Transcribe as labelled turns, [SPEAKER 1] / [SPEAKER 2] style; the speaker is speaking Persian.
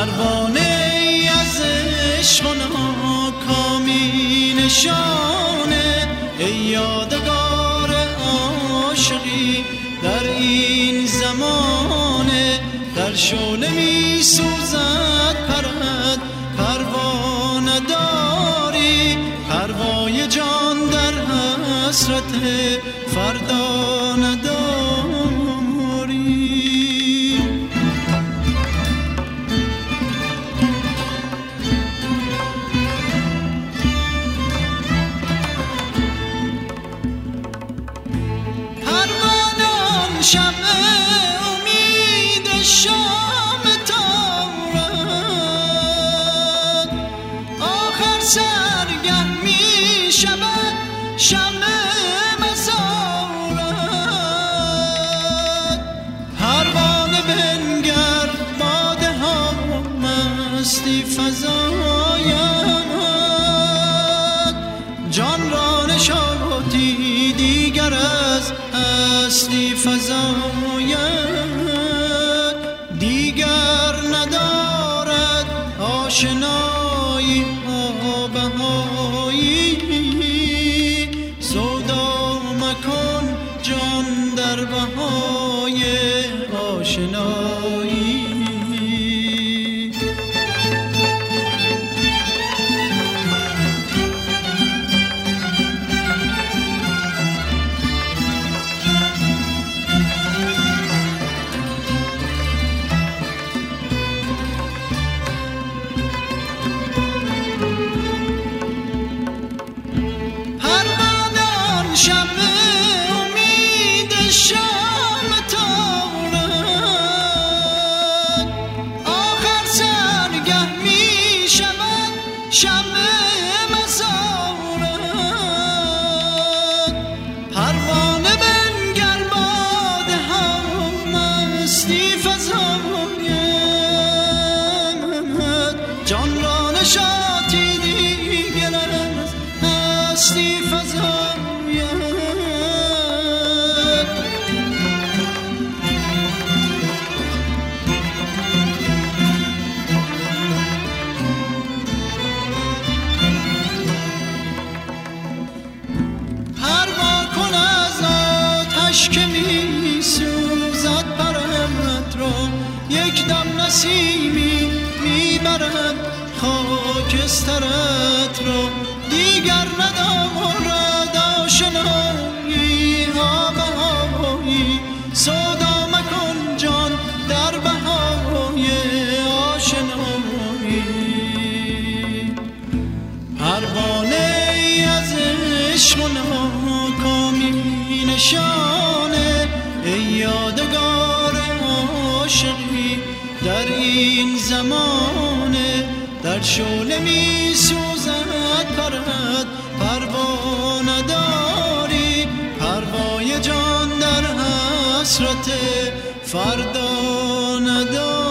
[SPEAKER 1] پروانه از عشق و ناکامی نشانه، ای یادگار عاشقی در این زمانه. در شعله می سوزد پرد پروانه داری، پروای جان در حسرت فردا نداری. پروانه شمع امید شام تارد، آخر سرگه می شود شمع مزارد. پروانه بنگر باده ها مستی فزاید، جان را نشاطی دیگر از هستی فزاید. دیگر ندارد آشنایی ها بهایی، سودا مکن جان در بهای آشنایی. شمع امید شام تارد، آخر سرگه می شود شمع مزارد. پروانه بنگر باده ها مستی فزاید، جان را نشاطی دیگر از هستی فزاید. که می سوزد پرد را، یک دم نسیمی می برد خاکسترت را. دیگر ندارد آشنایی ها بهایی، سودا مکن جان در بهای آشنایی. پروانه از عشق و ناکامی نشانه، ای یادگار عاشقی در این زمانه. در شعله می سوزد پرد پروانه داری، پروای جان در حسرت فردا نداری.